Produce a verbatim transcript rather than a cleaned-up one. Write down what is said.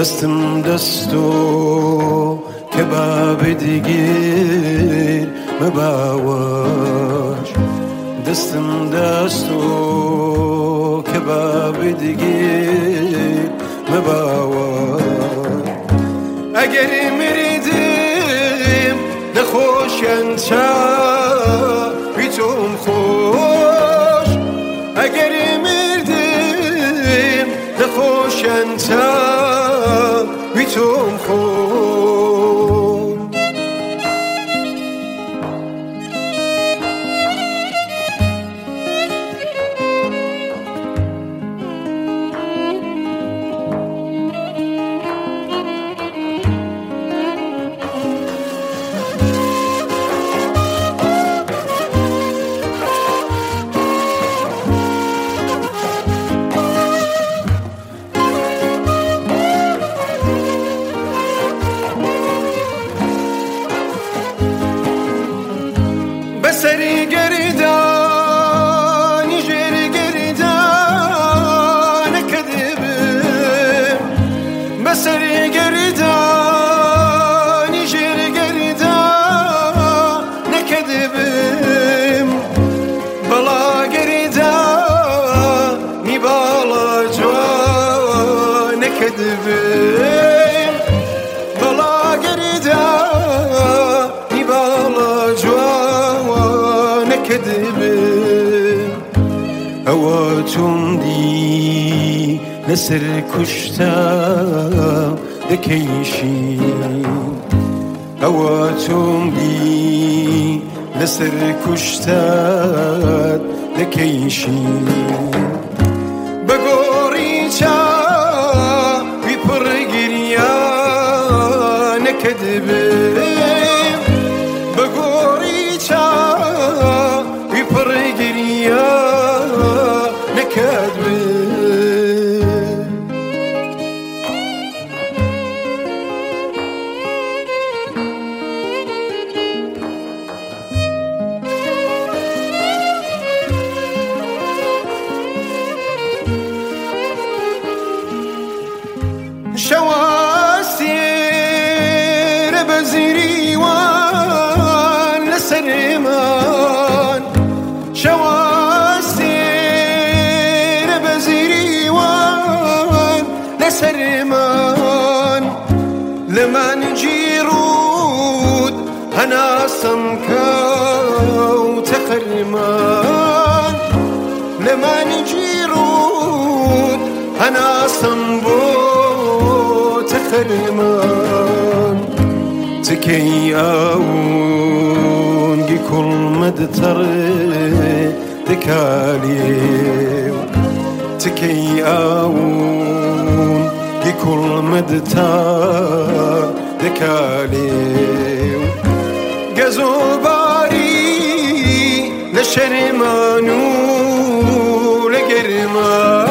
دستم دستو که باب دیگیر مباوش دستم دستو که باب دیگیر مباوش اگر مریدم نخوشن چا بیتون خوش اگر مردم نخوشن چا بیتون خوش بسری گردانی جر گردان کدبم بسری گردانی جر گردان کدبم بلا گردانی بالا جوان کدبم بلا گردانی بالا جوان كذبه هواتم دي نسر كشتا دكيشي هواتم دي نسر كشتا دكيشي بقوري چا بيبرقريا نكذبه بقوري چا بيبرقريا نكذبه شواسير بزيري وان لسرمان شواسير بزيري وان لسرمان لما نجيرود هنا سمكاو تخرمان لما نجيرود هنا سمبو تخرمان تكي آون جي كل مدتر دكالي تكي آون جي كل مدتر دكالي جزو باري لشرمانو لجرمان